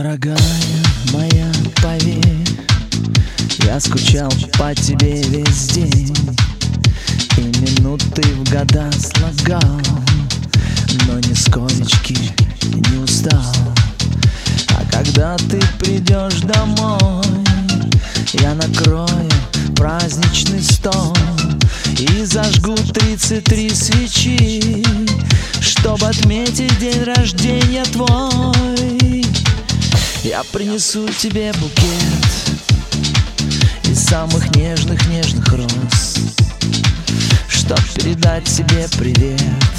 Дорогая моя, поверь, я скучал по тебе весь день, и минуты в года слагал, но нисколечки не устал. А когда ты придешь домой, я накрою праздничный стол и зажгу 33 свечи, чтобы отметить день рождения твой. Я принесу тебе букет из самых нежных роз, чтоб передать тебе привет,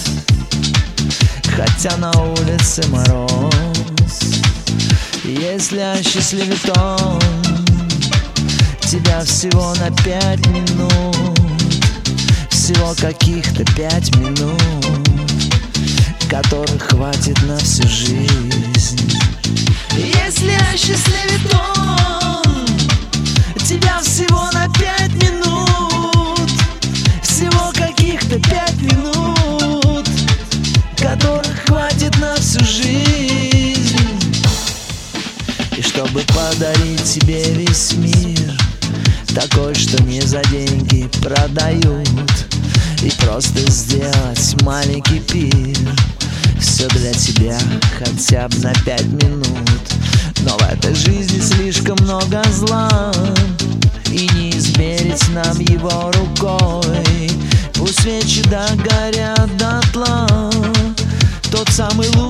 хотя на улице мороз. Если осчастливит он тебя всего на 5 минут, всего каких-то 5 минут, которых хватит на всю жизнь. Если осчастливит он тебя всего на 5 минут, всего каких-то 5 минут, которых хватит на всю жизнь. И чтобы подарить тебе весь мир, такой, что не за деньги продают, и просто сделать маленький пир, все для тебя хотя бы на 5 минут. Но в этой жизни слишком много зла, и не измерить нам его рукой. Пусть свечи догорят дотла, тот самый луч